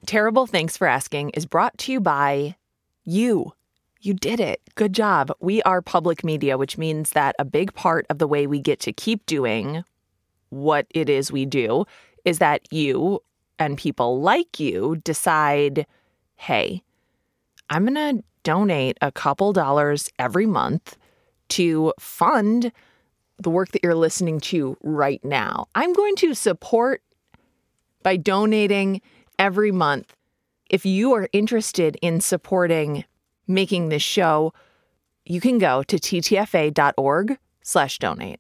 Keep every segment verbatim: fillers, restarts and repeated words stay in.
Terrible Thanks for Asking is brought to you by you. You did it. Good job. We are public media, which means that a big part of the way we get to keep doing what it is we do is that you and people like you decide, hey, I'm going to donate a couple dollars every month to fund the work that you're listening to right now. I'm going to support by donating every month. If you are interested in supporting making this show, you can go to ttfa.org slash donate.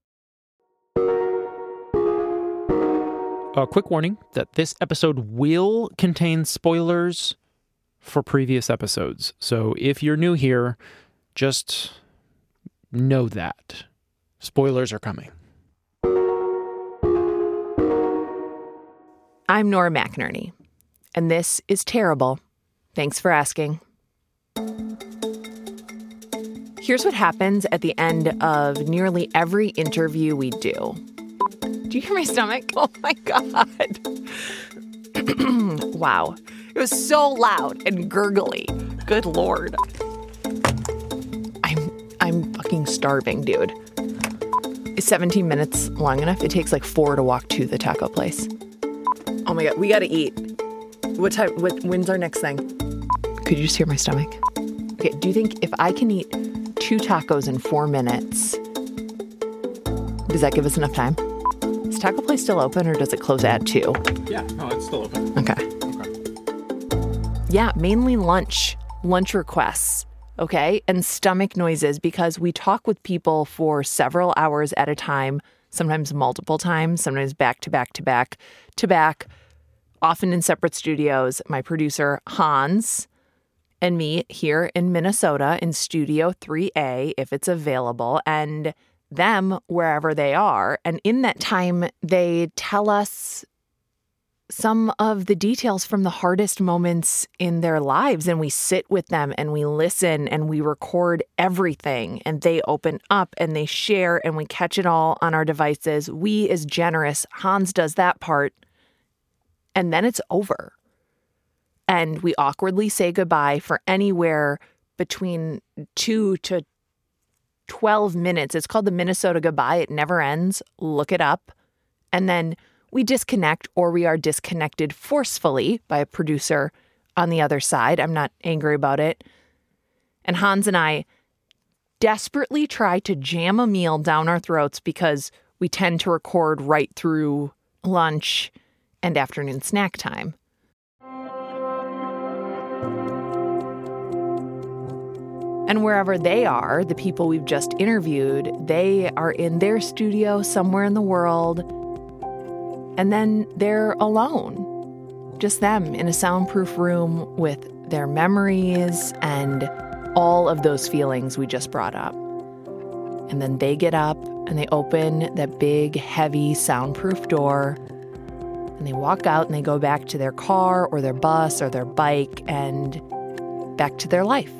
A quick warning that this episode will contain spoilers for previous episodes. So if you're new here, just know that. Spoilers are coming. I'm Nora McInerney, and this is Terrible. Thanks for asking. Here's what happens at the end of nearly every interview we do. Do you hear my stomach? Oh my God. Wow. It was so loud and gurgly. Good Lord. I'm I'm fucking starving, dude. Is seventeen minutes long enough? It takes like four to walk to the taco place. Oh my God, we gotta eat. What time, what, when's our next thing? Could you just hear my stomach? Okay, do you think if I can eat two tacos in four minutes, does that give us enough time? Is taco place still open or does it close at two? Yeah, no, it's still open. Okay. Okay. Yeah, mainly lunch, lunch requests, okay? And stomach noises because we talk with people for several hours at a time, sometimes multiple times, sometimes back to back to back to back, often in separate studios. My producer, Hans, and me here in Minnesota in Studio three A, if it's available, and them wherever they are. And in that time, they tell us some of the details from the hardest moments in their lives. And we sit with them and we listen and we record everything. And they open up and they share and we catch it all on our devices. We is generous. Hans does that part. And then it's over. And we awkwardly say goodbye for anywhere between two to twelve minutes. It's called the Minnesota Goodbye. It never ends. Look it up. And then we disconnect, or we are disconnected forcefully by a producer on the other side. I'm not angry about it. And Hans and I desperately try to jam a meal down our throats because we tend to record right through lunch and afternoon snack time. And wherever they are, the people we've just interviewed, they are in their studio somewhere in the world. And then they're alone, just them in a soundproof room with their memories and all of those feelings we just brought up. And then they get up and they open that big, heavy, soundproof door and they walk out and they go back to their car or their bus or their bike and back to their life.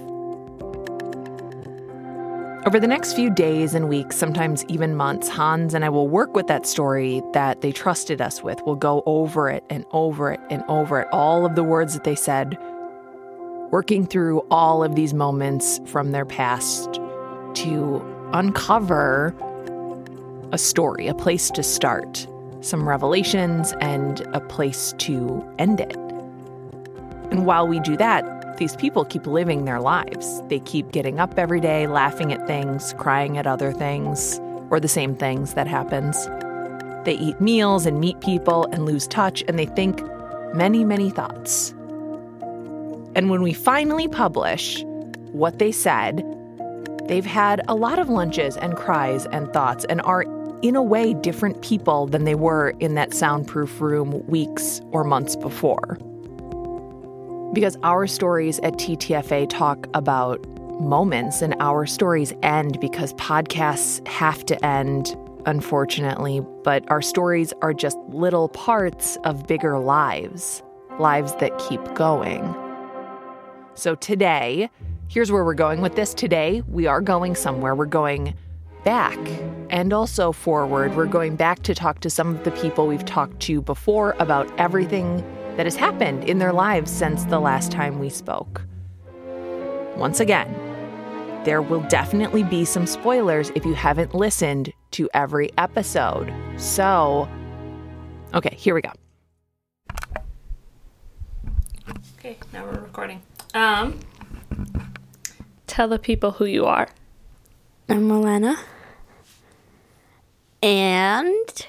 Over the next few days and weeks, sometimes even months, Hans and I will work with that story that they trusted us with. We'll go over it and over it and over it, all of the words that they said, working through all of these moments from their past to uncover a story, a place to start, some revelations, and a place to end it. And while we do that, these people keep living their lives. They keep getting up every day, laughing at things, crying at other things, or the same things that happens. They eat meals and meet people and lose touch, and they think many, many thoughts. And when we finally publish what they said, they've had a lot of lunches and cries and thoughts and are, in a way, different people than they were in that soundproof room weeks or months before. Because our stories at T T F A talk about moments, and our stories end because podcasts have to end, unfortunately, but our stories are just little parts of bigger lives, lives that keep going. So today, here's where we're going with this. Today, we are going somewhere. We're going back and also forward. We're going back to talk to some of the people we've talked to before about everything that has happened in their lives since the last time we spoke. Once again, there will definitely be some spoilers if you haven't listened to every episode. So, okay, here we go. Okay, now we're recording. Um, tell the people who you are. I'm Milena. And...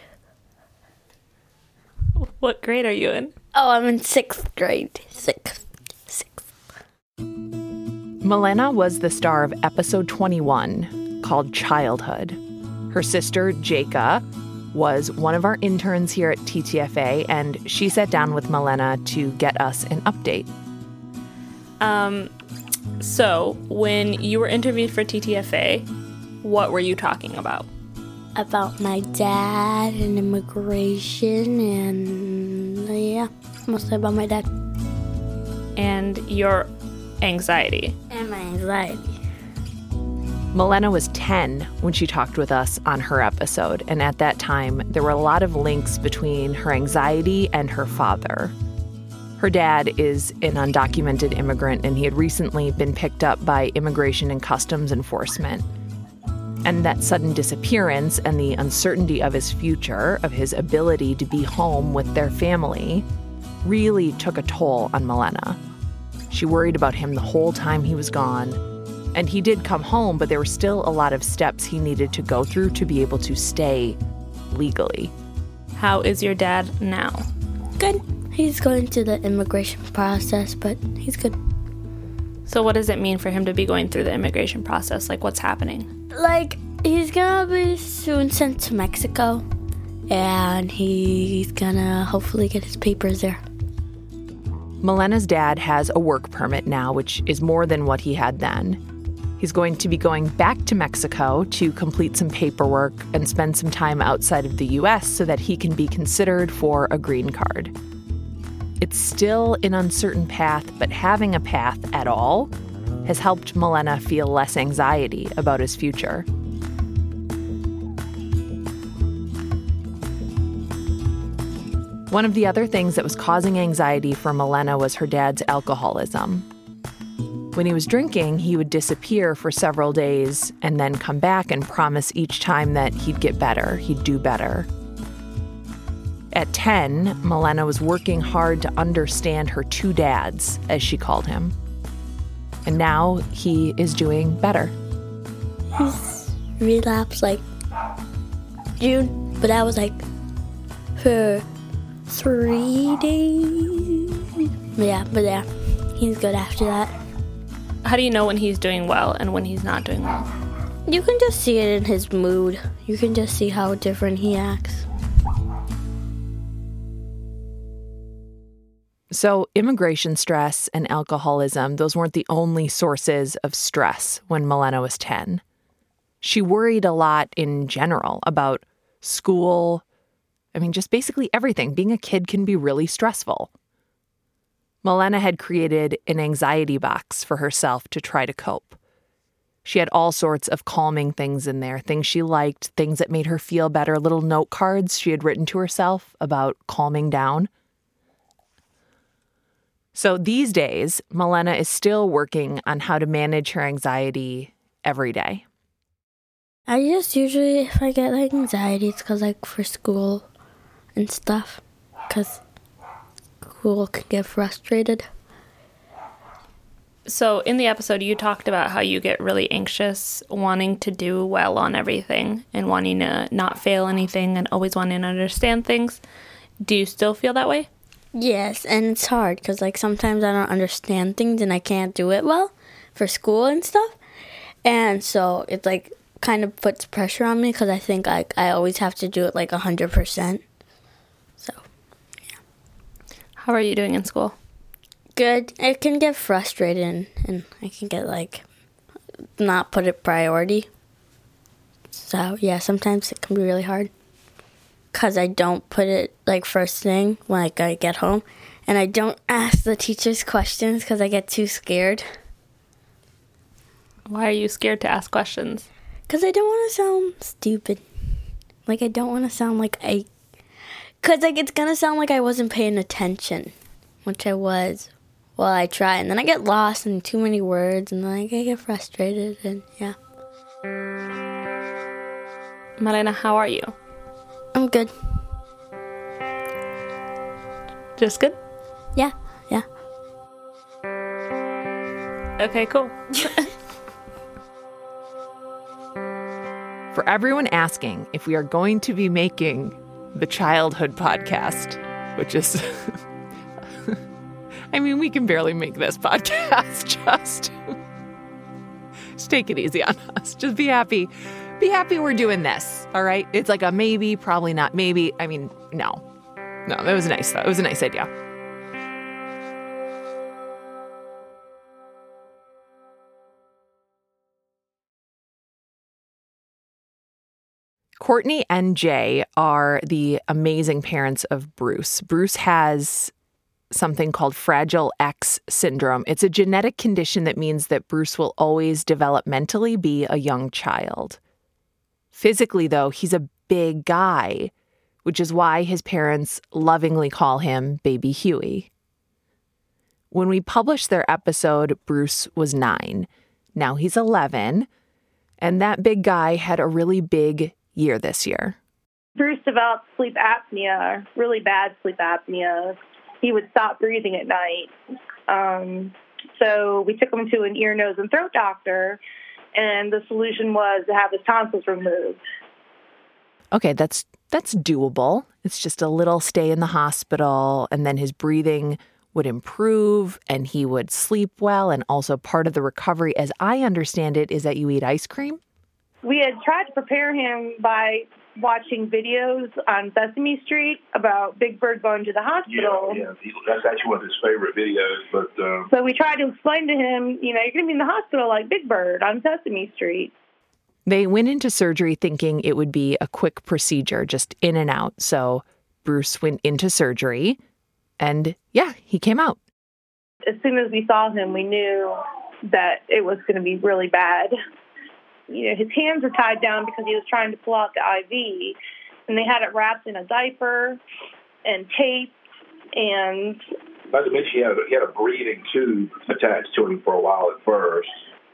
What grade are you in? Oh, I'm in sixth grade. Sixth. Sixth. Milena was the star of episode twenty-one, called Childhood. Her sister, Jaika, was one of our interns here at T T F A, and she sat down with Milena to get us an update. Um, so, when you were interviewed for T T F A, what were you talking about? About my dad and immigration and, yeah, mostly about my dad. And your anxiety. And my anxiety. Milena was ten when she talked with us on her episode, and at that time, there were a lot of links between her anxiety and her father. Her dad is an undocumented immigrant, and he had recently been picked up by Immigration and Customs Enforcement. And that sudden disappearance and the uncertainty of his future, of his ability to be home with their family, really took a toll on Milena. She worried about him the whole time he was gone. And he did come home, but there were still a lot of steps he needed to go through to be able to stay legally. How is your dad now? Good. He's going through the immigration process, but he's good. So what does it mean for him to be going through the immigration process? Like, what's happening? Like, he's gonna be soon sent to Mexico, and he's gonna hopefully get his papers there. Milena's dad has a work permit now, which is more than what he had then. He's going to be going back to Mexico to complete some paperwork and spend some time outside of the U S so that he can be considered for a green card. It's still an uncertain path, but having a path at all has helped Milena feel less anxiety about his future. One of the other things that was causing anxiety for Milena was her dad's alcoholism. When he was drinking, he would disappear for several days and then come back and promise each time that he'd get better, he'd do better. At ten, Milena was working hard to understand her two dads, as she called him. And now he is doing better. He's relapsed like June, but that was like for three days. Yeah, but yeah, he's good after that. How do you know when he's doing well and when he's not doing well? You can just see it in his mood. You can just see how different he acts. So immigration stress and alcoholism, those weren't the only sources of stress when Milena was ten. She worried a lot in general about school. I mean, just basically everything. Being a kid can be really stressful. Milena had created an anxiety box for herself to try to cope. She had all sorts of calming things in there, things she liked, things that made her feel better, little note cards she had written to herself about calming down. So these days, Milena is still working on how to manage her anxiety every day. I just usually, if I get like anxiety, it's because like for school and stuff, because school can get frustrated. So in the episode, you talked about how you get really anxious, wanting to do well on everything and wanting to not fail anything and always wanting to understand things. Do you still feel that way? Yes, and it's hard because like sometimes I don't understand things and I can't do it well for school and stuff. And so it like kind of puts pressure on me because I think like I always have to do it like one hundred percent. So, yeah. How are you doing in school? Good. I can get frustrated and I can get like not put it priority. So, yeah, sometimes it can be really hard. Because I don't put it, like, first thing when like, I get home. And I don't ask the teachers questions because I get too scared. Why are you scared to ask questions? Because I don't want to sound stupid. Like, I don't want to sound like I... Because, like, it's going to sound like I wasn't paying attention. which I was. Well, I try, and then I get lost in too many words, and then I get frustrated, and yeah. Malena, how are you? I'm good. Just good? Yeah, yeah. Okay, cool. For everyone asking if we are going to be making the childhood podcast, which is, I mean, we can barely make this podcast. Just, just take it easy on us. Just be happy. Be happy we're doing this, all right? It's like a maybe, probably not maybe. I mean, no. No, that was nice, though. It was a nice idea. Courtney and Jay are the amazing parents of Bruce. Bruce has something called Fragile X syndrome. It's a genetic condition that means that Bruce will always developmentally be a young child. Physically, though, he's a big guy, which is why his parents lovingly call him Baby Huey. When we published their episode, Bruce was nine. Now he's eleven, and that big guy had a really big year this year. Bruce developed sleep apnea, really bad sleep apnea. He would stop breathing at night. Um, so we took him to an ear, nose, and throat doctor, and the solution was to have his tonsils removed. Okay, that's that's doable. It's just a little stay in the hospital, and then his breathing would improve, and he would sleep well, and also part of the recovery, as I understand it, is that you eat ice cream? We had tried to prepare him by watching videos on Sesame Street about Big Bird going to the hospital. Yeah, yeah. That's actually one of his favorite videos. But uh... So we tried to explain to him, you know, you're going to be in the hospital like Big Bird on Sesame Street. They went into surgery thinking it would be a quick procedure, just in and out. So Bruce went into surgery, and yeah, he came out. As soon as we saw him, we knew that it was going to be really bad. You know, his hands were tied down because he was trying to pull out the I V, and they had it wrapped in a diaper and tape. And not to mention, he had a, he had a breathing tube attached to him for a while at first.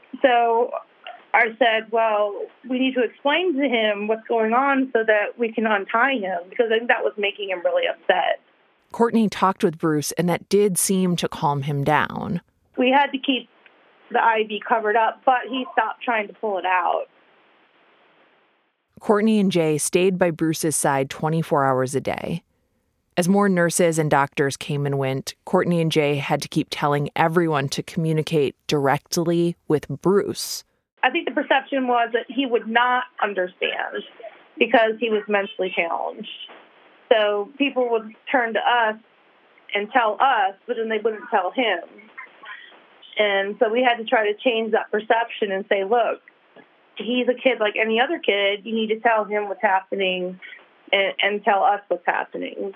So I said, well, we need to explain to him what's going on so that we can untie him, because I think that was making him really upset. Courtney talked with Bruce, and that did seem to calm him down. We had to keep the I V covered up, but he stopped trying to pull it out. Courtney and Jay stayed by Bruce's side twenty-four hours a day. As more nurses and doctors came and went, Courtney and Jay had to keep telling everyone to communicate directly with Bruce. I think the perception was that he would not understand because he was mentally challenged. So people would turn to us and tell us, but then they wouldn't tell him. And so we had to try to change that perception and say, look, he's a kid like any other kid. You need to tell him what's happening and, and tell us what's happening.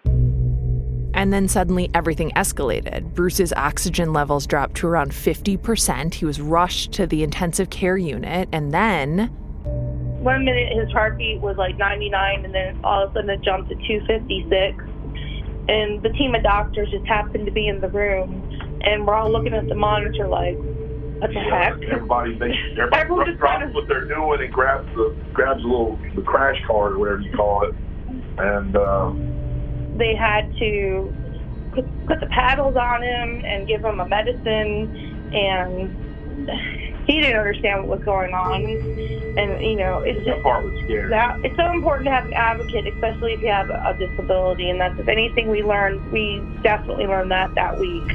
And then suddenly everything escalated. Bruce's oxygen levels dropped to around fifty percent. He was rushed to the intensive care unit. And then one minute his heartbeat was like ninety-nine, and then all of a sudden it jumped to two fifty-six. And the team of doctors just happened to be in the room. And we're all looking at the monitor like, what the yeah, heck? Everybody, they, everybody Everyone just drops kind of, what they're doing and grabs the grabs a little the crash cart or whatever you call it, and uh, they had to put, put the paddles on him and give him a medicine, and he didn't understand what was going on. And you know, it's that just part was scary. That, it's so important to have an advocate, especially if you have a disability. And that's if anything we learned, we definitely learned that that week.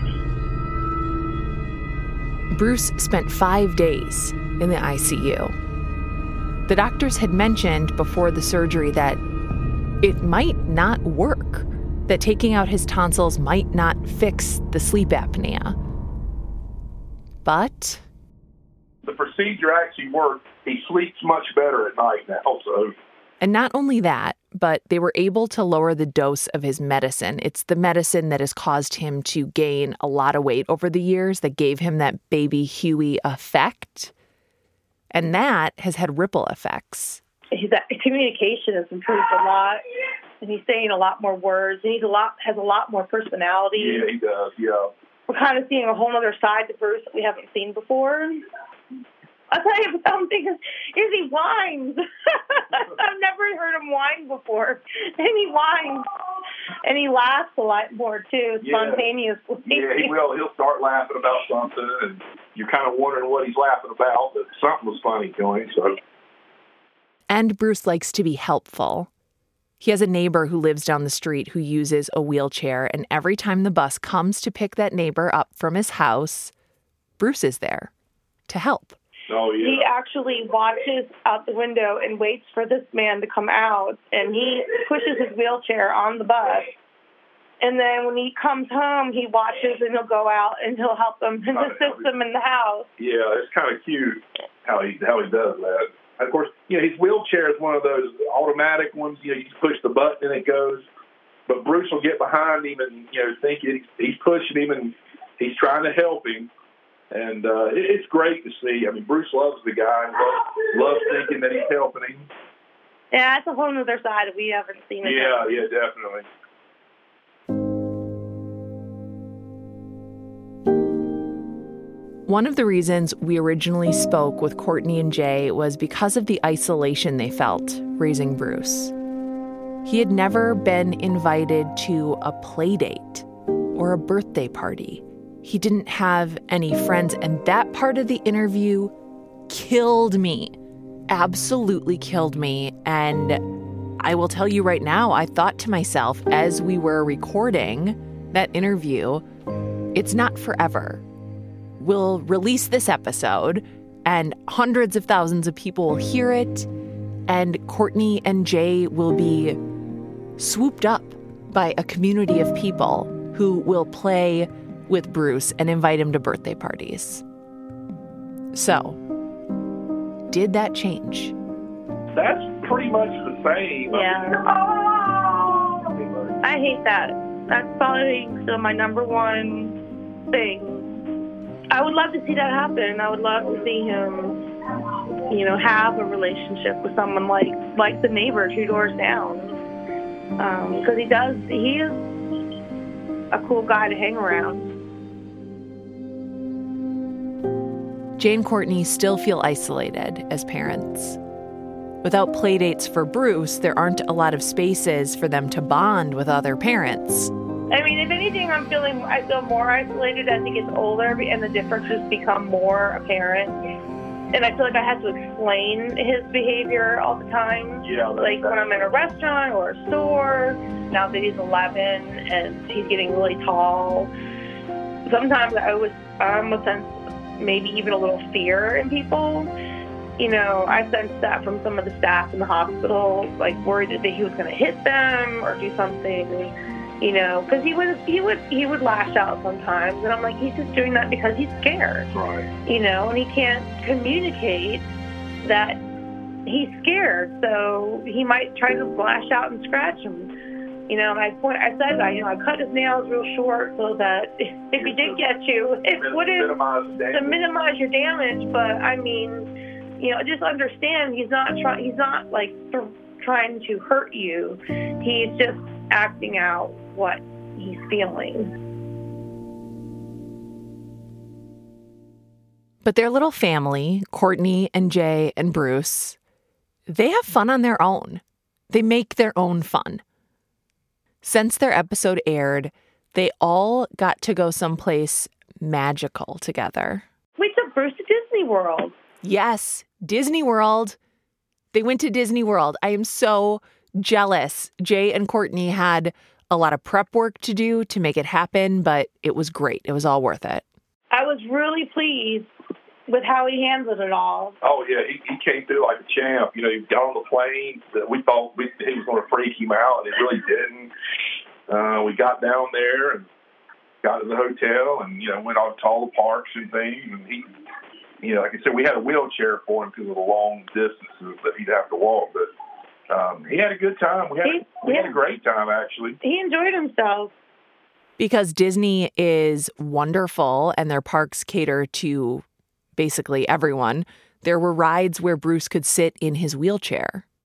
Bruce spent five days in the I C U. The doctors had mentioned before the surgery that it might not work, that taking out his tonsils might not fix the sleep apnea. But the procedure actually worked. He sleeps much better at night now. So. And not only that, but they were able to lower the dose of his medicine. It's the medicine that has caused him to gain a lot of weight over the years, that gave him that Baby Huey effect. And that has had ripple effects. His communication has improved a lot. and he's saying a lot more words, and he's a lot has a lot more personality. Yeah, he does. Yeah. We're kind of seeing a whole other side to Bruce that we haven't seen before. I'll tell you something, is he whines. I've never heard him whine before. And he whines. And he laughs a lot more, too, spontaneously. Yeah, he will. He'll start laughing about something, and you're kind of wondering what he's laughing about, but something was funny to him, so. And Bruce likes to be helpful. He has a neighbor who lives down the street who uses a wheelchair, and every time the bus comes to pick that neighbor up from his house, Bruce is there to help. Oh, yeah. He actually watches out the window and waits for this man to come out, and he pushes his wheelchair on the bus. And then when he comes home, he watches and he'll go out and he'll help them and assist them in the house. Yeah, it's kind of cute how he how he does that. And of course, you know, his wheelchair is one of those automatic ones. You know, you just push the button and it goes. But Bruce will get behind him and, you know, think he's, he's pushing him and he's trying to help him. And uh, it, it's great to see. I mean, Bruce loves the guy and loves, loves thinking that he's helping him. Yeah, that's a whole other side that we haven't seen. Yeah, yeah, definitely. One of the reasons we originally spoke with Courtney and Jay was because of the isolation they felt raising Bruce. He had never been invited to a play date or a birthday party. He didn't have any friends, and that part of the interview killed me. Absolutely killed me. And I will tell you right now, I thought to myself as we were recording that interview, it's not forever. We'll release this episode, and hundreds of thousands of people will hear it, and Courtney and Jay will be swooped up by a community of people who will play with Bruce and invite him to birthday parties. So, did that change? That's pretty much the same. Yeah. I hate that. That's probably still my number one thing. I would love to see that happen. I would love to see him, you know, have a relationship with someone like like the neighbor two doors down. Because um, he does, he is a cool guy to hang around. Jay and Courtney still feel isolated as parents. Without playdates for Bruce, there aren't a lot of spaces for them to bond with other parents. I mean, if anything, I'm feeling, I feel more isolated as he gets older and the differences become more apparent. And I feel like I have to explain his behavior all the time. Yeah. Like when I'm in a restaurant or a store, now that he's eleven and he's getting really tall, sometimes I always, I'm a sense, maybe even a little fear in people. You know, I sensed that from some of the staff in the hospital, like worried that he was going to hit them or do something. You know, because he would he would he would lash out sometimes, and I'm like, he's just doing that because he's scared. Right. You know, and he can't communicate that he's scared, so he might try to lash out and scratch him. You know, and I point, I said, I you know, I cut his nails real short so that if, if he did get you, it wouldn't to minimize your damage. But I mean, you know, just understand he's not trying. He's not like th- trying to hurt you. He's just acting out what he's feeling. But their little family, Courtney and Jay and Bruce, they have fun on their own. They make their own fun. Since their episode aired, they all got to go someplace magical together. We took Bruce to Disney World. Yes, Disney World. They went to Disney World. I am so jealous. Jay and Courtney had a lot of prep work to do to make it happen, but it was great. It was all worth it. I was really pleased with how he handled it all. Oh, yeah, he, he came through like a champ. You know, he got on the plane. We thought we, he was going to freak him out, and it really didn't. Uh, we got down there and got to the hotel and, you know, went on to all the parks and things. And he, you know, like I said, we had a wheelchair for him because of the long distances that he'd have to walk, but Um, he had a good time. We had, he, we yeah. had a great time, actually. He enjoyed himself. Because Disney is wonderful and their parks cater to basically everyone, there were rides where Bruce could sit in his wheelchair.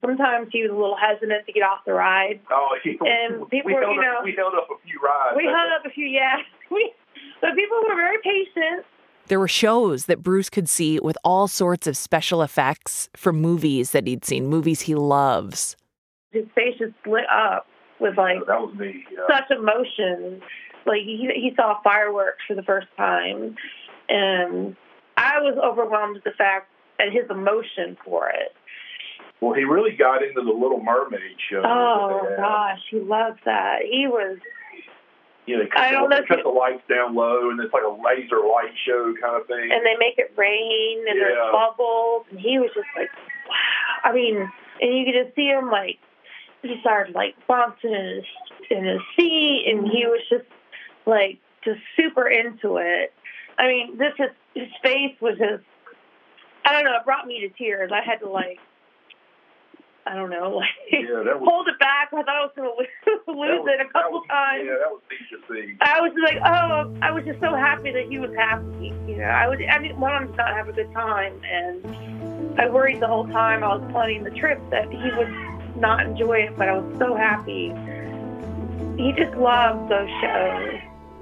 sometimes he was a little hesitant to get off the ride. Oh, he, and people, we, were, held you know, up, we held up a few rides. We held up a few, yeah. We, but people were very patient. There were shows that Bruce could see with all sorts of special effects from movies that he'd seen, movies he loves. His face just lit up with, like, that was me, yeah. such emotion. Like, he, he saw fireworks for the first time. And I was overwhelmed with the fact and his emotion for it. Well, he really got into the Little Mermaid show. Oh, gosh, he loves that. He was... You know, I don't know. They cut the lights down low, and it's like a laser light show kind of thing. And they make it rain, and yeah. there's bubbles. And he was just like, wow. I mean, and you could just see him, like, he started, like, bouncing in his, in his seat, and he was just, like, just super into it. I mean, this is, his face was just, I don't know, it brought me to tears. I had to, like, I don't know, like, yeah, that was, hold it back. I thought I was going to lose was, it a couple was, times. Yeah, that was neat to see. I was like, oh, I was just so happy that he was happy. You know, I was, I didn't want him to not have a good time, and I worried the whole time I was planning the trip that he would not enjoy it, but I was so happy. He just loved those shows.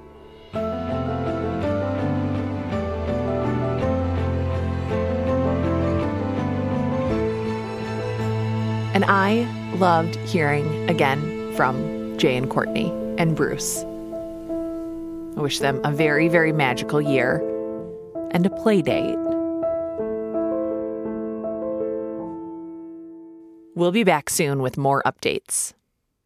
And I loved hearing again from Jay and Courtney and Bruce. I wish them a very, very magical year and a play date. We'll be back soon with more updates.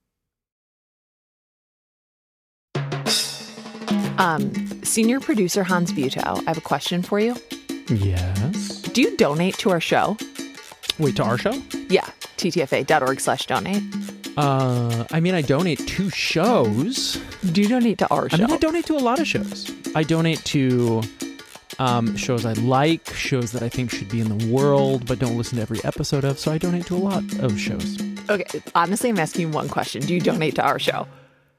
Um, senior producer Hans Buetow, I have a question for you. Yes. Do you donate to our show? Wait, to our show? Yeah, ttfa.org slash donate. Uh, I mean, I donate to shows. Do you donate to our show? I mean, I donate to a lot of shows. I donate to um, shows I like, shows that I think should be in the world, but don't listen to every episode of, so I donate to a lot of shows. Okay, honestly, I'm asking you one question. Do you donate to our show?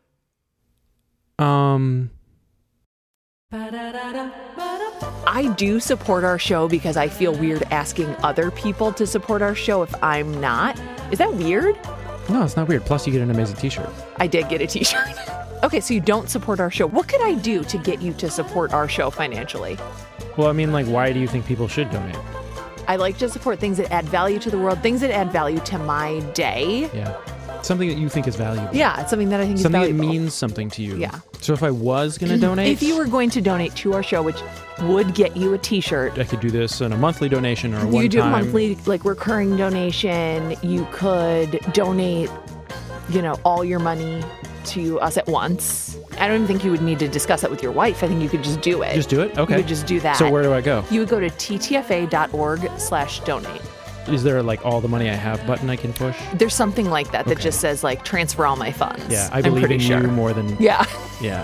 Um... I do support our show because I feel weird asking other people to support our show if I'm not. Is that weird? No, it's not weird. Plus, you get an amazing t-shirt. I did get a t-shirt. Okay, so you don't support our show. What could I do to get you to support our show financially? Well, I mean, like, why do you think people should donate? I like to support things that add value to the world, things that add value to my day. Yeah. Something that you think is valuable. Yeah, it's something that I think something is valuable. Something that means something to you. Yeah. So if I was going to donate... If you were going to donate to our show, which would get you a t-shirt... I could do this in a monthly donation or a one-time... You could do a monthly, like, recurring donation. You could donate, you know, all your money to us at once. I don't even think you would need to discuss that with your wife. I think you could just do it. Just do it? Okay. You would just do that. So where do I go? You would go to ttfa.org slash donate. Is there, like, all the money I have button I can push? There's something like that that okay. just says, like, transfer all my funds. Yeah, I believe in sure. you more than... Yeah. Yeah.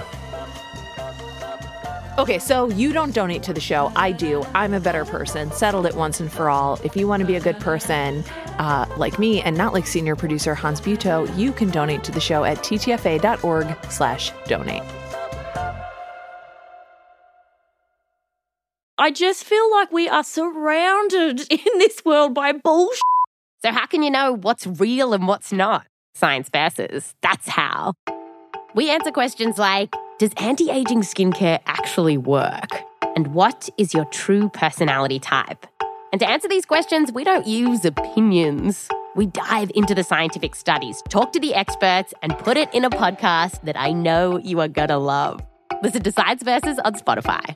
Okay, so you don't donate to the show. I do. I'm a better person. Settled it once and for all. If you want to be a good person uh, like me and not like senior producer Hans Buetow, you can donate to the show at ttfa.org slash donate. I just feel like we are surrounded in this world by bullshit. So how can you know what's real and what's not? Science Versus. That's how. We answer questions like, does anti-aging skincare actually work? And what is your true personality type? And to answer these questions, we don't use opinions. We dive into the scientific studies, talk to the experts, and put it in a podcast that I know you are gonna love. Listen to Science Versus on Spotify.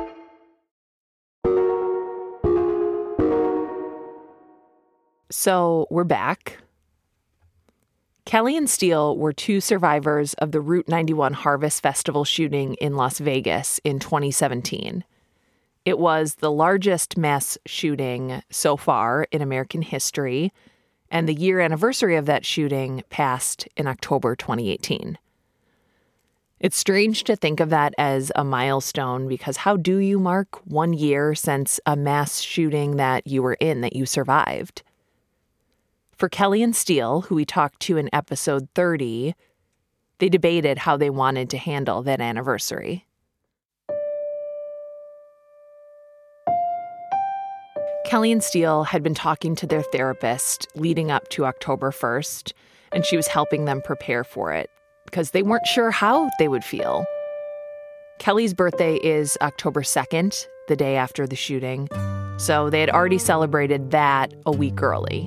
So we're back. Kelly and Steele were two survivors of the Route ninety-one Harvest Festival shooting in Las Vegas in twenty seventeen. It was the largest mass shooting so far in American history, and the year anniversary of that shooting passed in October twenty eighteen. It's strange to think of that as a milestone because how do you mark one year since a mass shooting that you were in, that you survived? For Kelly and Steele, who we talked to in episode thirty, they debated how they wanted to handle that anniversary. Kelly and Steele had been talking to their therapist leading up to October first, and she was helping them prepare for it because they weren't sure how they would feel. Kelly's birthday is October second, the day after the shooting, so they had already celebrated that a week early.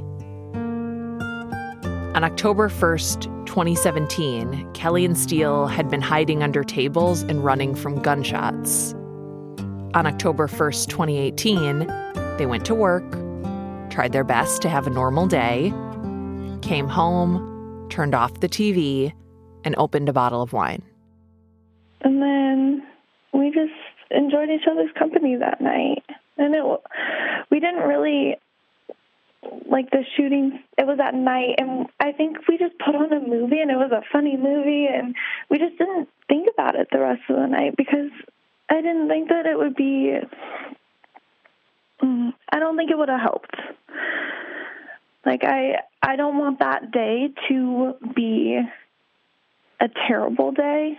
On October first, twenty seventeen, Kelly and Steele had been hiding under tables and running from gunshots. On October first, twenty eighteen, they went to work, tried their best to have a normal day, came home, turned off the T V, and opened a bottle of wine. And then we just enjoyed each other's company that night. And it, we didn't really, like the shooting, it was at night, and I think we just put on a movie, and it was a funny movie, and we just didn't think about it the rest of the night because I didn't think that it would be, I don't think it would have helped. Like, I, I don't want that day to be a terrible day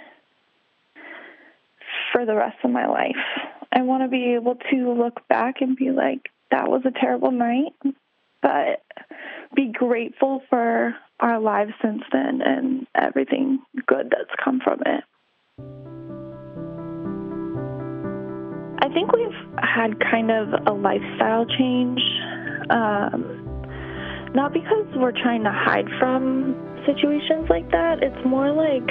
for the rest of my life. I want to be able to look back and be like, that was a terrible night, but be grateful for our lives since then and everything good that's come from it. I think we've had kind of a lifestyle change, um, not because we're trying to hide from situations like that. It's more like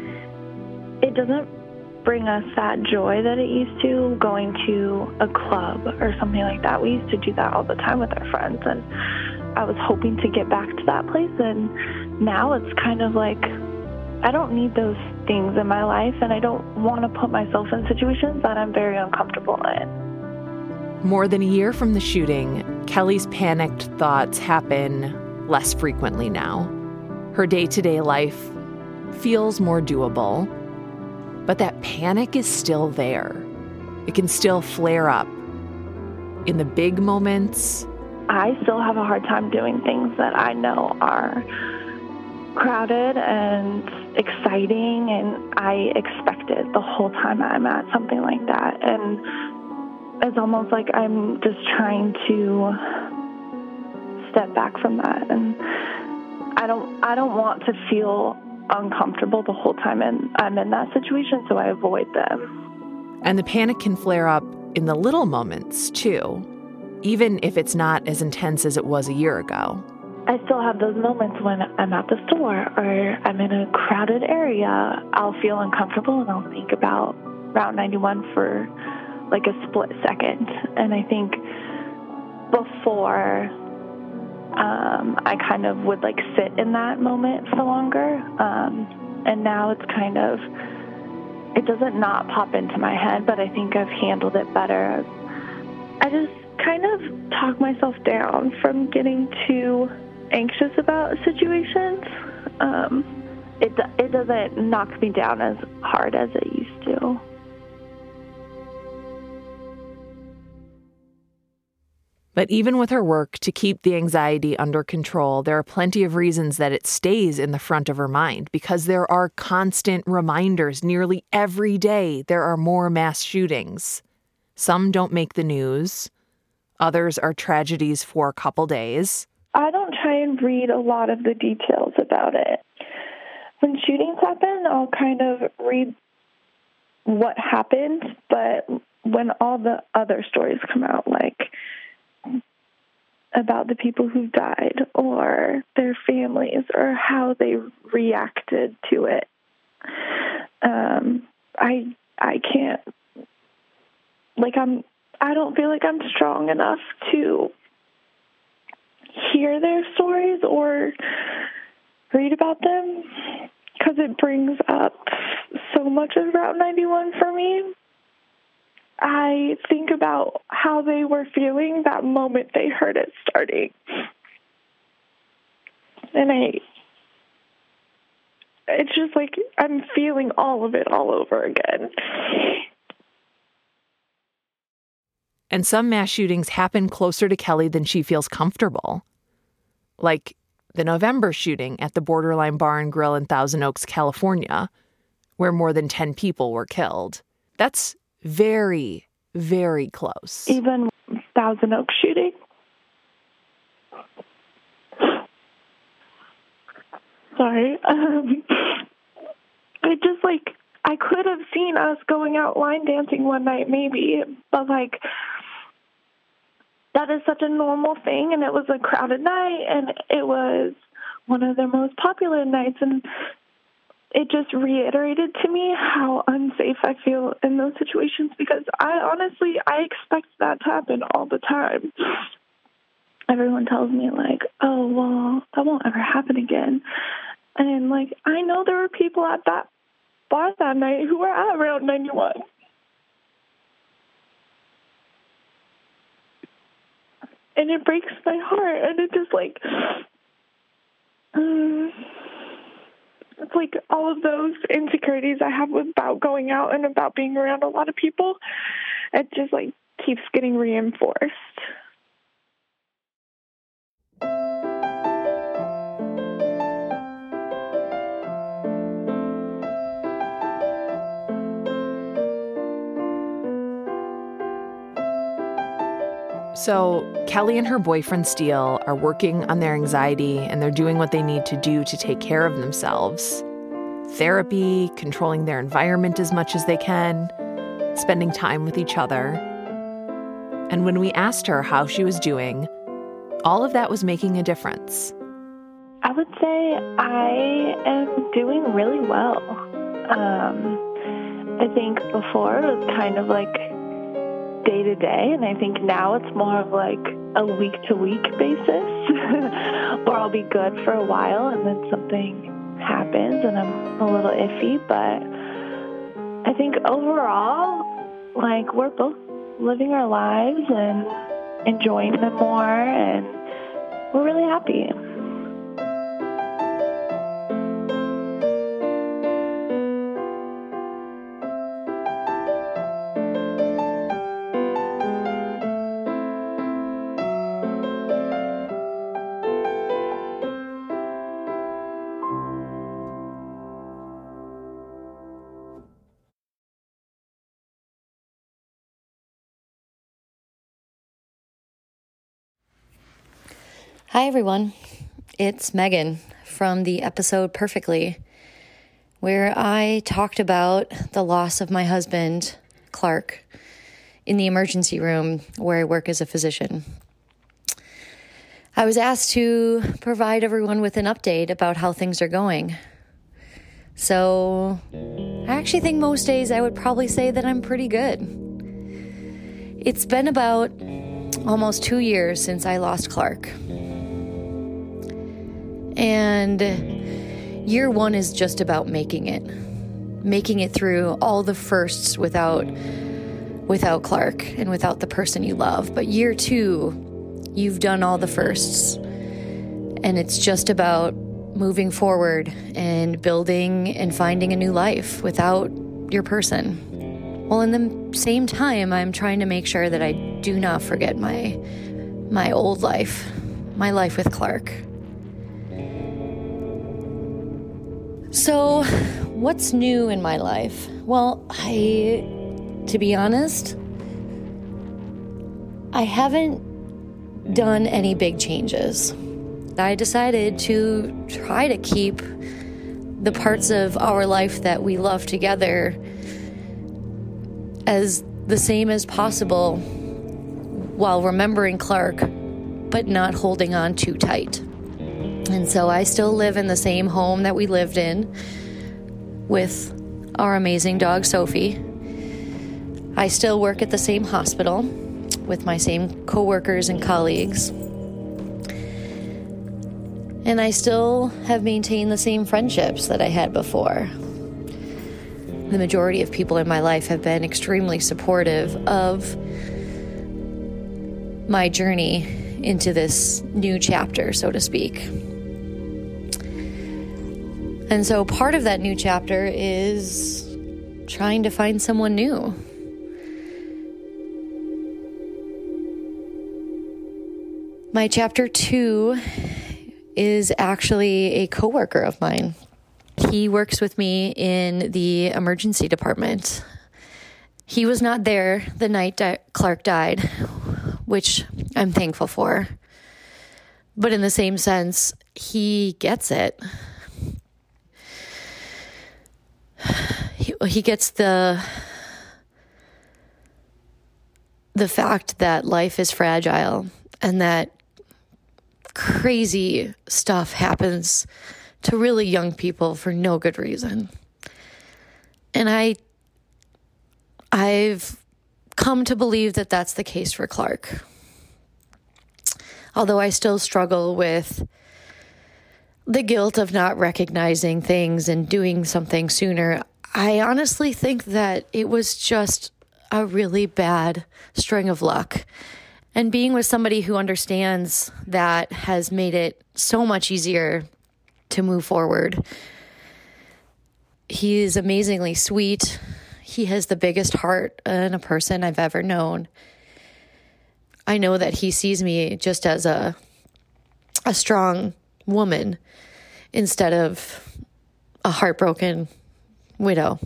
it doesn't bring us that joy that it used to, going to a club or something like that. We used to do that all the time with our friends, and I was hoping to get back to that place, and now it's kind of like I don't need those things in my life, and I don't want to put myself in situations that I'm very uncomfortable in. More than a year from the shooting, Kelly's panicked thoughts happen less frequently now. Her day-to-day life feels more doable, but that panic is still there. It can still flare up. In the big moments, I still have a hard time doing things that I know are crowded and exciting, and I expect it the whole time I'm at something like that. And it's almost like I'm just trying to step back from that. And I don't I don't want to feel uncomfortable the whole time and I'm in that situation, so I avoid them. And the panic can flare up in the little moments too, even if it's not as intense as it was a year ago. I still have those moments when I'm at the store or I'm in a crowded area. I'll feel uncomfortable and I'll think about Route ninety-one for like a split second. And I think before um, I kind of would like sit in that moment for longer. Um, and now it's kind of, it doesn't not pop into my head, but I think I've handled it better. I just kind of talk myself down from getting too anxious about situations. Um, it it doesn't knock me down as hard as it used to. But even with her work to keep the anxiety under control, there are plenty of reasons that it stays in the front of her mind, because there are constant reminders nearly every day there are more mass shootings. Some don't make the news. Others are tragedies for a couple days. I don't try and read a lot of the details about it. When shootings happen, I'll kind of read what happened, but when all the other stories come out, like about the people who died or their families or how they reacted to it, um, I I can't, like I'm, I don't feel like I'm strong enough to hear their stories or read about them, because it brings up so much of Route ninety-one for me. I think about how they were feeling that moment they heard it starting. And I, it's just like I'm feeling all of it all over again. And some mass shootings happen closer to Kelly than she feels comfortable. Like the November shooting at the Borderline Bar and Grill in Thousand Oaks, California, where more than ten people were killed. That's very, very close. Even Thousand Oaks shooting, Sorry. Um, it just, like, I could have seen us going out line dancing one night maybe, but, like, that is such a normal thing, and it was a crowded night, and it was one of their most popular nights, and it just reiterated to me how unsafe I feel in those situations, because I honestly, I expect that to happen all the time. Everyone tells me, like, oh, well, that won't ever happen again. And, like, I know there were people at that bar that night who were at Route ninety-one. And it breaks my heart, and it just, like, um, it's like all of those insecurities I have about going out and about being around a lot of people, it just, like, keeps getting reinforced. So Kelly and her boyfriend Steele are working on their anxiety, and they're doing what they need to do to take care of themselves. Therapy, controlling their environment as much as they can, spending time with each other. And when we asked her how she was doing, all of that was making a difference. I would say I am doing really well. Um, I think before it was kind of like day to day, and I think now it's more of like a week to week basis where I'll be good for a while and then something happens and I'm a little iffy. But I think overall, like, we're both living our lives and enjoying them more, and we're really happy. Hi, everyone. It's Megan from the episode Perfectly, where I talked about the loss of my husband, Clark, in the emergency room where I work as a physician. I was asked to provide everyone with an update about how things are going. So I actually think most days I would probably say that I'm pretty good. It's been about almost two years since I lost Clark. And year one is just about making it. Making it through all the firsts without without Clark and without the person you love. But year two, you've done all the firsts. And it's just about moving forward and building and finding a new life without your person. Well, in the same time, I'm trying to make sure that I do not forget my my old life, my life with Clark. So, what's new in my life? Well, I, to be honest, I haven't done any big changes. I decided to try to keep the parts of our life that we love together as the same as possible while remembering Clark, but not holding on too tight. And so I still live in the same home that we lived in with our amazing dog, Sophie. I still work at the same hospital with my same coworkers and colleagues. And I still have maintained the same friendships that I had before. The majority of people in my life have been extremely supportive of my journey into this new chapter, so to speak. And so part of that new chapter is trying to find someone new. My chapter two is actually a coworker of mine. He works with me in the emergency department. He was not there the night di- Clark died, which I'm thankful for. But in the same sense, he gets it. he gets the the fact that life is fragile and that crazy stuff happens to really young people for no good reason. And I I've come to believe that that's the case for Clark. Although I still struggle with the guilt of not recognizing things and doing something sooner, I honestly think that it was just a really bad string of luck. And being with somebody who understands that has made it so much easier to move forward. He is amazingly sweet. He has the biggest heart in a person I've ever known. I know that he sees me just as a a strong woman instead of a heartbroken widow.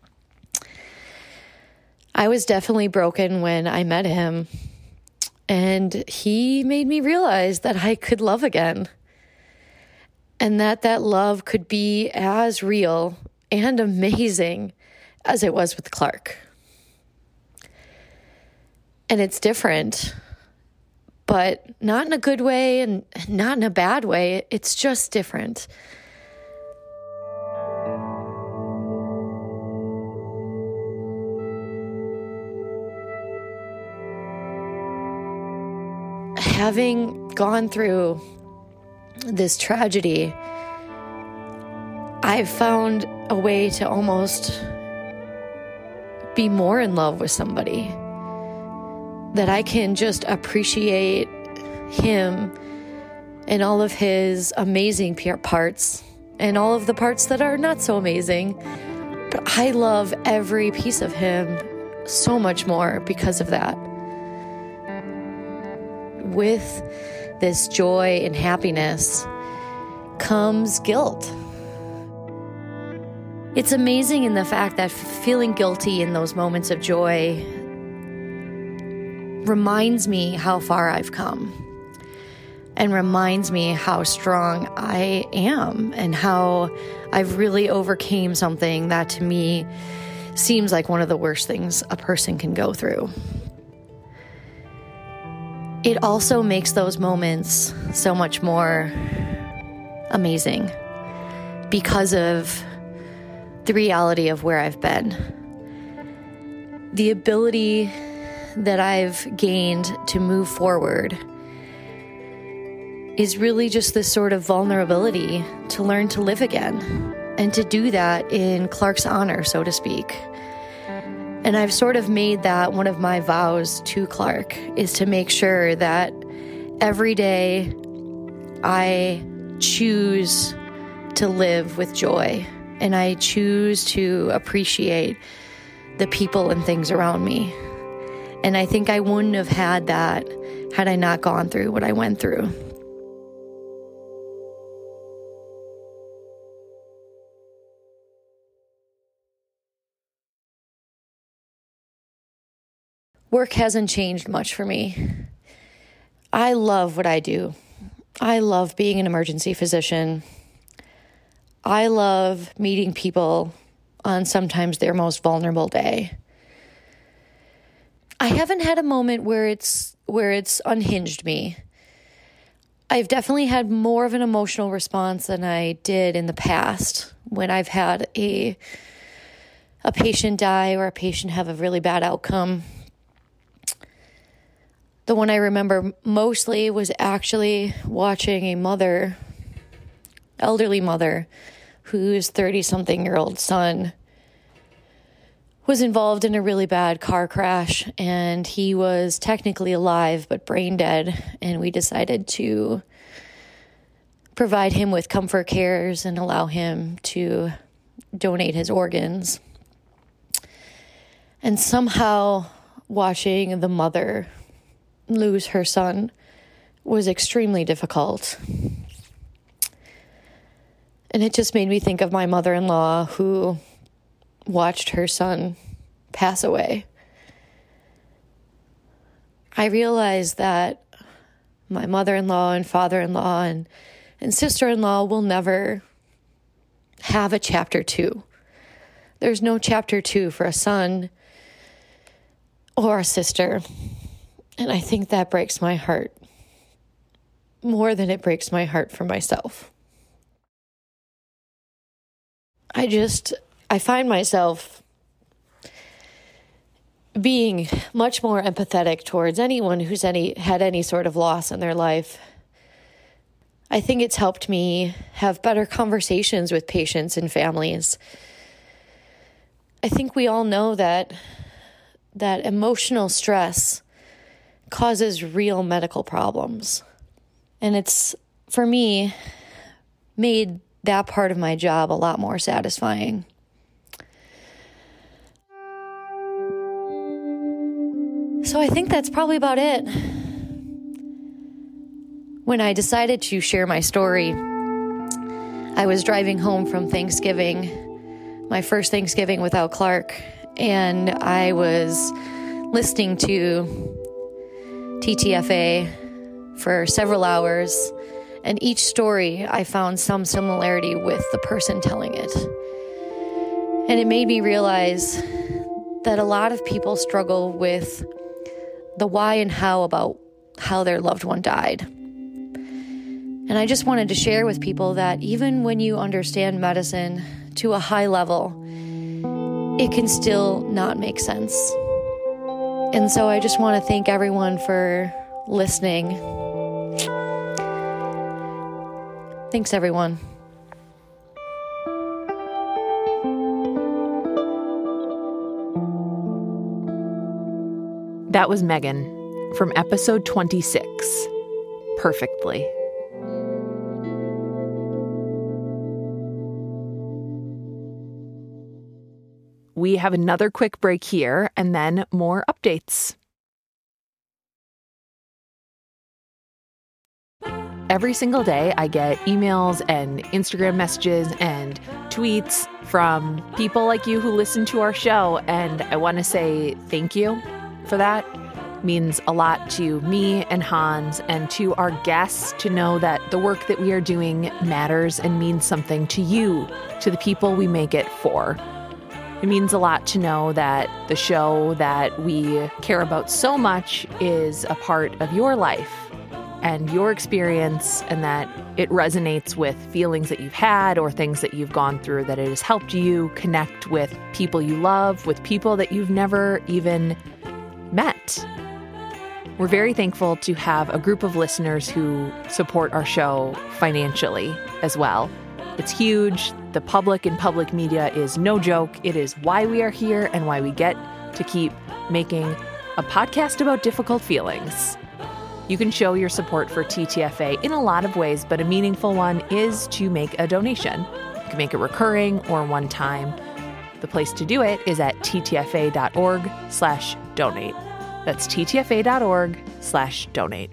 I was definitely broken when I met him, and he made me realize that I could love again, and that that love could be as real and amazing as it was with Clark. And it's different, but not in a good way and not in a bad way. It's just different. Having gone through this tragedy, I've found a way to almost be more in love with somebody, that I can just appreciate him and all of his amazing parts and all of the parts that are not so amazing. But I love every piece of him so much more because of that. With this joy and happiness comes guilt. It's amazing in the fact that feeling guilty in those moments of joy reminds me how far I've come and reminds me how strong I am and how I've really overcame something that to me seems like one of the worst things a person can go through. It also makes those moments so much more amazing because of the reality of where I've been. The ability that I've gained to move forward is really just this sort of vulnerability to learn to live again and to do that in Clark's honor, so to speak. And I've sort of made that one of my vows to Clark, is to make sure that every day I choose to live with joy and I choose to appreciate the people and things around me. And I think I wouldn't have had that had I not gone through what I went through. Work hasn't changed much for me. I love what I do. I love being an emergency physician. I love meeting people on sometimes their most vulnerable day. I haven't had a moment where it's where it's unhinged me. I've definitely had more of an emotional response than I did in the past when I've had a a patient die or a patient have a really bad outcome. The one I remember mostly was actually watching a mother, elderly mother, whose thirty-something-year-old son was involved in a really bad car crash, and he was technically alive but brain dead, and we decided to provide him with comfort cares and allow him to donate his organs. And somehow watching the mother lose her son was extremely difficult. And it just made me think of my mother-in-law who watched her son pass away. I realized that my mother-in-law and father-in-law and, and sister-in-law will never have a chapter two. There's no chapter two for a son or a sister. And I think that breaks my heart more than it breaks my heart for myself. I just, I find myself being much more empathetic towards anyone who's any had any sort of loss in their life. I think it's helped me have better conversations with patients and families. I think we all know that that emotional stress causes real medical problems. And it's, for me, made that part of my job a lot more satisfying. So I think that's probably about it. When I decided to share my story, I was driving home from Thanksgiving, my first Thanksgiving without Clark, and I was listening to T T F A for several hours, and each story I found some similarity with the person telling it. And it made me realize that a lot of people struggle with the why and how about how their loved one died. And I just wanted to share with people that even when you understand medicine to a high level, it can still not make sense. And so I just want to thank everyone for listening. Thanks, everyone. That was Megan from episode twenty-six, Perfectly. We have another quick break here and then more updates. Every single day, I get emails and Instagram messages and tweets from people like you who listen to our show, and I want to say thank you for that. It means a lot to me and Hans and to our guests to know that the work that we are doing matters and means something to you, to the people we make it for. It means a lot to know that the show that we care about so much is a part of your life and your experience, and that it resonates with feelings that you've had or things that you've gone through, that it has helped you connect with people you love, with people that you've never even met. We're very thankful to have a group of listeners who support our show financially as well. It's huge. The public and public media is no joke. It is why we are here and why we get to keep making a podcast about difficult feelings. You can show your support for T T F A in a lot of ways, but a meaningful one is to make a donation. You can make it recurring or one time. The place to do it is at ttfa.org slash donate. That's ttfa.org slash donate.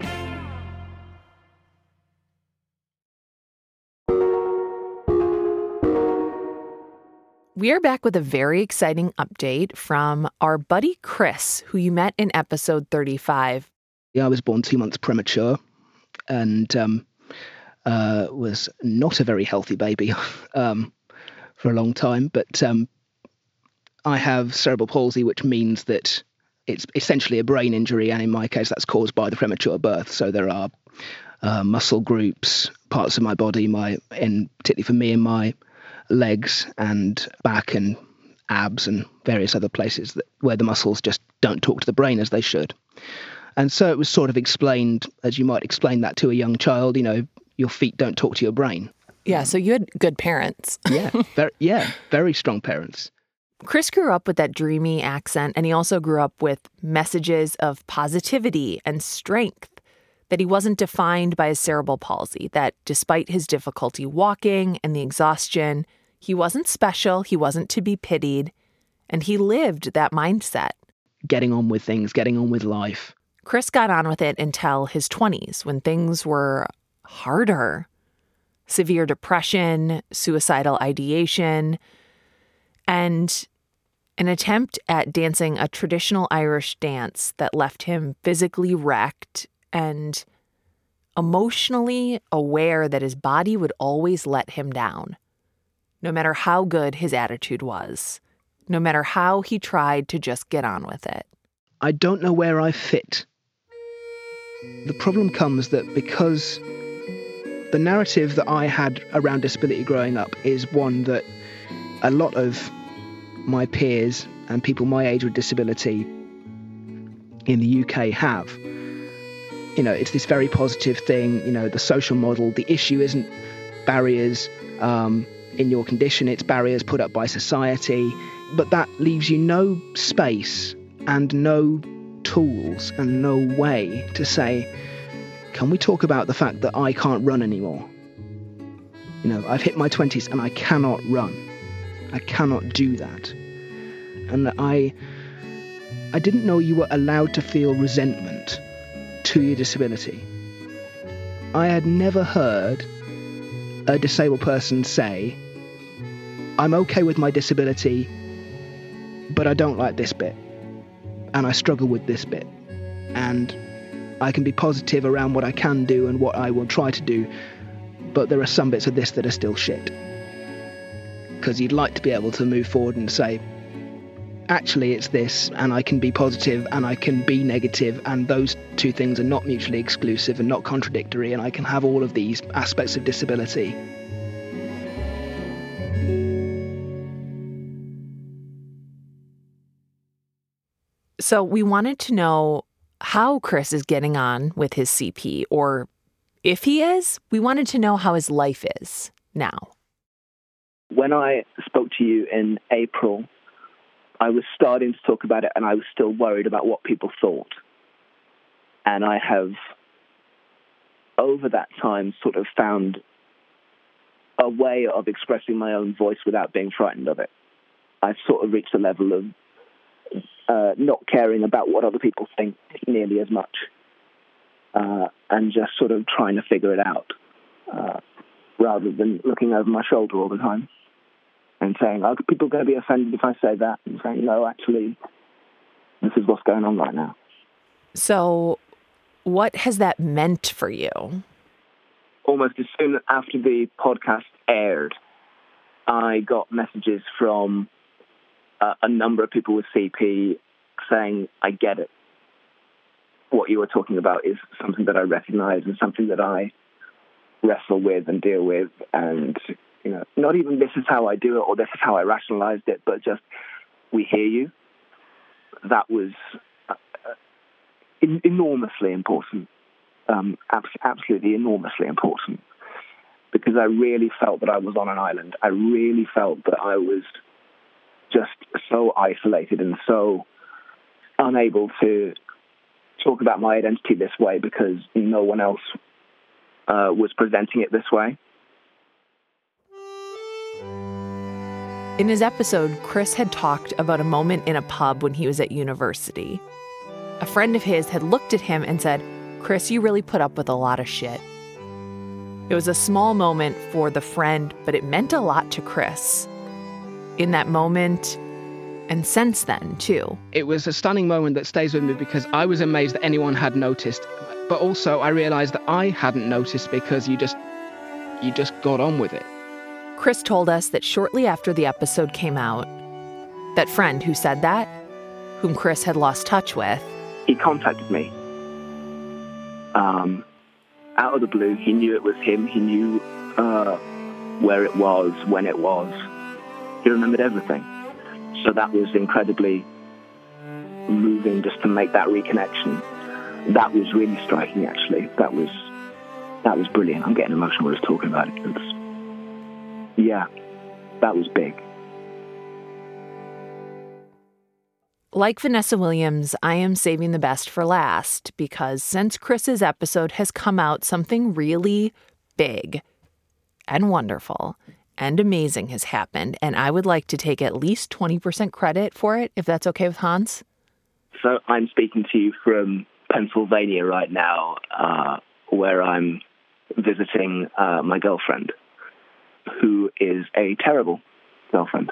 We are back with a very exciting update from our buddy Chris, who you met in episode thirty-five. Yeah, I was born two months premature and um, uh, was not a very healthy baby um, for a long time. But um, I have cerebral palsy, which means that it's essentially a brain injury. And in my case, that's caused by the premature birth. So there are uh, muscle groups, parts of my body, my and particularly for me in my legs and back and abs and various other places that, where the muscles just don't talk to the brain as they should. And so it was sort of explained, as you might explain that to a young child, you know, your feet don't talk to your brain. Yeah, so you had good parents. yeah, very, yeah, very strong parents. Chris grew up with that dreamy accent, and he also grew up with messages of positivity and strength, that he wasn't defined by his cerebral palsy, that despite his difficulty walking and the exhaustion, he wasn't special, he wasn't to be pitied, and he lived that mindset. Getting on with things, getting on with life. Chris got on with it until his twenties, when things were harder. Severe depression, suicidal ideation, and an attempt at dancing a traditional Irish dance that left him physically wrecked and emotionally aware that his body would always let him down, no matter how good his attitude was. no matter how he tried to just get on with it. I don't know where I fit. The problem comes that because the narrative that I had around disability growing up is one that a lot of my peers and people my age with disability in the U K have. You know, it's this very positive thing, you know, the social model. The issue isn't barriers um, in your condition, it's barriers put up by society. But that leaves you no space and no tools and no way to say, can we talk about the fact that I can't run anymore? You know, I've hit my twenties and I cannot run. I cannot do that. And I, I didn't know you were allowed to feel resentment to your disability. I had never heard a disabled person say, I'm okay with my disability, but I don't like this bit, and I struggle with this bit, and I can be positive around what I can do and what I will try to do, but there are some bits of this that are still shit. Because you'd like to be able to move forward and say, actually it's this, and I can be positive and I can be negative, and those two things are not mutually exclusive and not contradictory, and I can have all of these aspects of disability. So we wanted to know how Chris is getting on with his C P, or if he is, we wanted to know how his life is now. When I spoke to you in April, I was starting to talk about it and I was still worried about what people thought. And I have, over that time, sort of found a way of expressing my own voice without being frightened of it. I've sort of reached a level of uh, not caring about what other people think nearly as much, uh, and just sort of trying to figure it out, uh, rather than looking over my shoulder all the time and saying, are people going to be offended if I say that? And saying, no, actually, this is what's going on right now. So what has that meant for you? Almost as soon after the podcast aired, I got messages from uh, a number of people with C P saying, I get it. What you were talking about is something that I recognize and something that I wrestle with and deal with, and you know, not even this is how I do it or this is how I rationalized it, but just we hear you. That was uh, in, enormously important, um, abs- absolutely enormously important, because I really felt that I was on an island. I really felt that I was just so isolated and so unable to talk about my identity this way because no one else uh, was presenting it this way. In his episode, Chris had talked about a moment in a pub when he was at university. A friend of his had looked at him and said, Chris, you really put up with a lot of shit. It was a small moment for the friend, but it meant a lot to Chris. In that moment, and since then, too. It was a stunning moment that stays with me because I was amazed that anyone had noticed. But also, I realized that I hadn't noticed because you just, you just got on with it. Chris told us that shortly after the episode came out, that friend who said that, whom Chris had lost touch with, he contacted me. Um, out of the blue, he knew it was him. He knew uh, where it was, when it was. He remembered everything. So that was incredibly moving just to make that reconnection. That was really striking, actually. That was that was brilliant. I'm getting emotional just talking about it. It's, yeah, that was big. Like Vanessa Williams, I am saving the best for last because since Chris's episode has come out, something really big and wonderful and amazing has happened, and I would like to take at least twenty percent credit for it, if that's okay with Hans. So I'm speaking to you from Pennsylvania right now, uh, where I'm visiting uh, my girlfriend, who is a terrible girlfriend.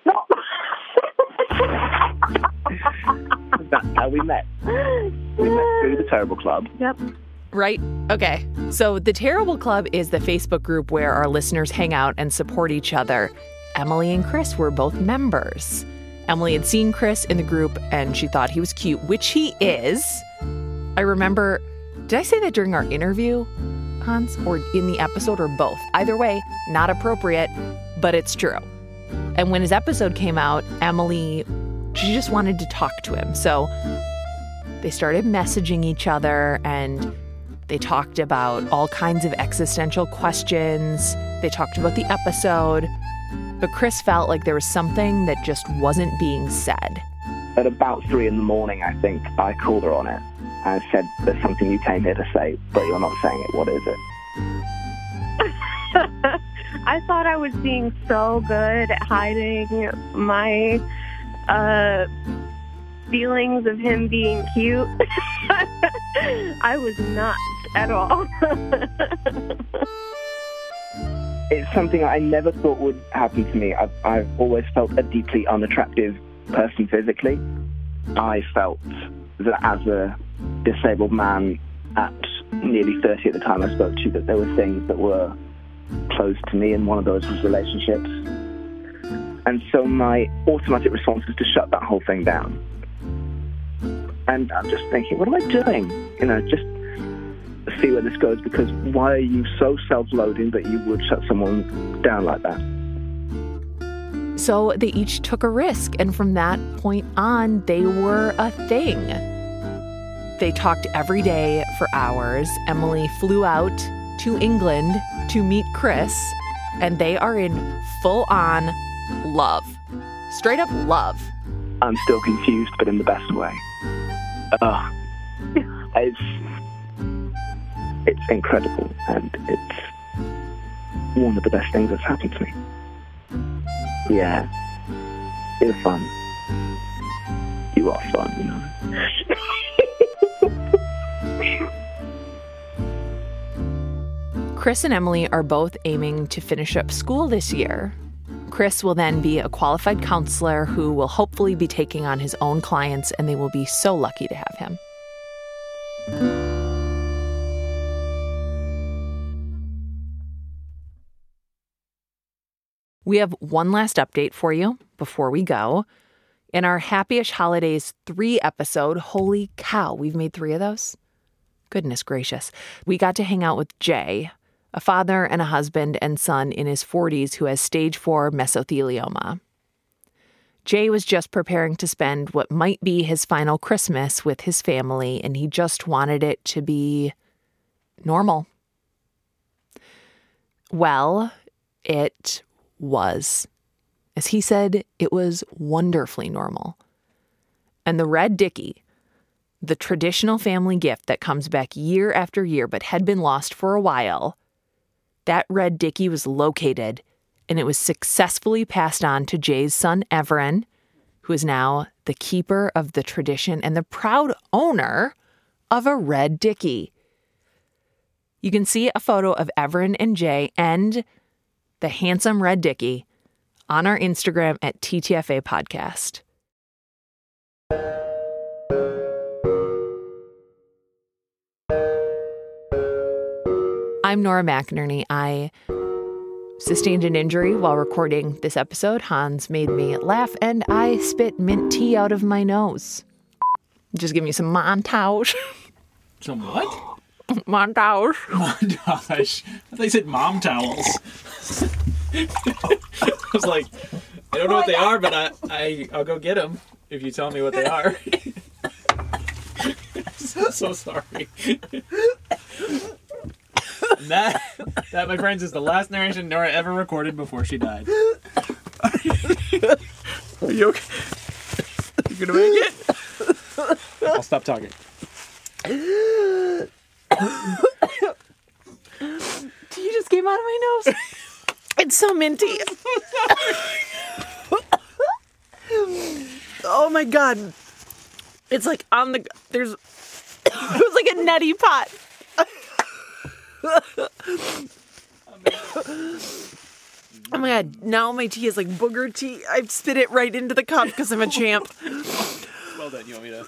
That's how we met. We met through the Terrible Club. Yep. Right? Okay. So the Terrible Club is the Facebook group where our listeners hang out and support each other. Emily and Chris were both members. Emily had seen Chris in the group and she thought he was cute, which he is. I remember, did I say that during our interview, Hans, or in the episode, or both? Either way, not appropriate, but it's true. And when his episode came out, Emily, she just wanted to talk to him. So they started messaging each other and they talked about all kinds of existential questions. They talked about the episode. But Chris felt like there was something that just wasn't being said. At about three in the morning, I think, I called her on it and said, there's something you came here to say, but you're not saying it. What is it? I thought I was being so good at hiding my uh, feelings of him being cute. I was not at all. It's something I never thought would happen to me. I've, I've always felt a deeply unattractive person physically. I felt that as a disabled man at nearly thirty at the time I spoke to you, that there were things that were close to me, and one of those was relationships. And so my automatic response was to shut that whole thing down. And I'm just thinking, what am I doing? You know, just see where this goes, because why are you so self-loathing that you would shut someone down like that? So they each took a risk, and from that point on, they were a thing. They talked every day for hours. Emily flew out to England to meet Chris, and they are in full-on love. Straight up love. I'm still confused, but in the best way. Uh, it's... It's incredible, and it's one of the best things that's happened to me. Yeah, you're fun. You are fun, you know. Chris and Emily are both aiming to finish up school this year. Chris will then be a qualified counselor who will hopefully be taking on his own clients, and they will be so lucky to have him. We have one last update for you before we go. In our Happy-ish Holidays three episode, holy cow, we've made three of those? Goodness gracious. We got to hang out with Jay, a father and a husband and son in his forties who has stage four mesothelioma. Jay was just preparing to spend what might be his final Christmas with his family, and he just wanted it to be normal. Well, it was. As he said, it was wonderfully normal. And the red Dickie, the traditional family gift that comes back year after year but had been lost for a while, that red Dickie was located, and it was successfully passed on to Jay's son, Everin, who is now the keeper of the tradition and the proud owner of a red Dickie. You can see a photo of Everin and Jay and the handsome red Dickie on our Instagram at T T F A Podcast. I'm Nora McInerney. I sustained an injury while recording this episode. Hans made me laugh, and I spit mint tea out of my nose. Just give me some montage. Some what? Montage. Montage. I thought you said mom towels. I was like, I don't know what they are, but I, I, I'll go get them if you tell me what they are. so, so sorry. And that, that, my friends, is the last narration Nora ever recorded before she died. Are you okay? You gonna make it? I'll stop talking. Tea just came out of my nose. It's so minty. Oh my god. It's like on the, there's, it was like a neti pot. Oh my god, now my tea is like booger tea. I've spit it right into the cup because I'm a champ. Well done, you want me to?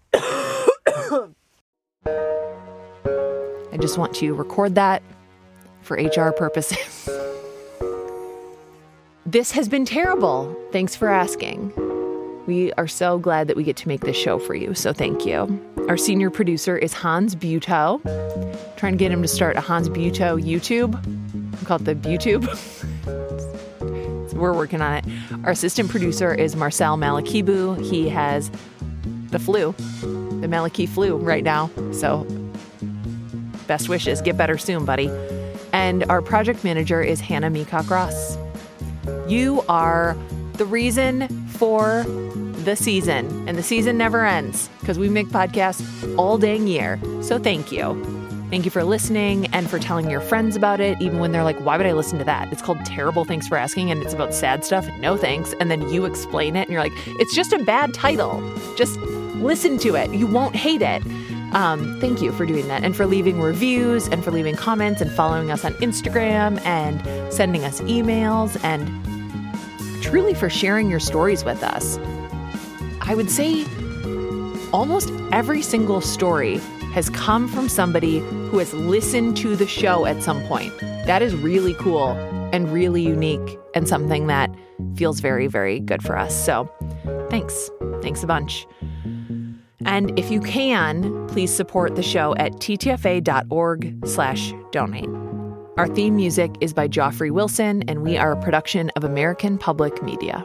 I just want to record that for H R purposes. This has been terrible. Thanks for asking. We are so glad that we get to make this show for you, so thank you. Our senior producer is Hans Buetow. Trying to get him to start a Hans Buetow YouTube. We call it the Butube. We're working on it. Our assistant producer is Marcel Malakibu. He has the flu, the Maliki flu right now. So best wishes. Get better soon, buddy. And our project manager is Hannah Meacock Ross. You are the reason for the season, and the season never ends because we make podcasts all dang year. So thank you. Thank you for listening and for telling your friends about it, even when they're like, why would I listen to that? It's called Terrible Thanks for Asking, and it's about sad stuff. No thanks. And then you explain it, and you're like, it's just a bad title. Just listen to it. You won't hate it. Um, thank you for doing that and for leaving reviews and for leaving comments and following us on Instagram and sending us emails and truly for sharing your stories with us. I would say almost every single story has come from somebody who has listened to the show at some point. That is really cool and really unique and something that feels very, very good for us. So thanks. Thanks a bunch. And if you can, please support the show at ttfa.org slash donate. Our theme music is by Joffrey Wilson, and we are a production of American Public Media.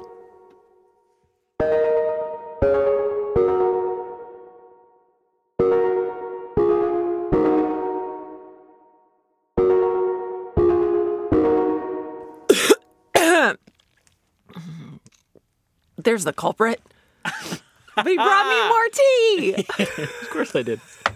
There's the culprit. He brought me more tea. Of course I did.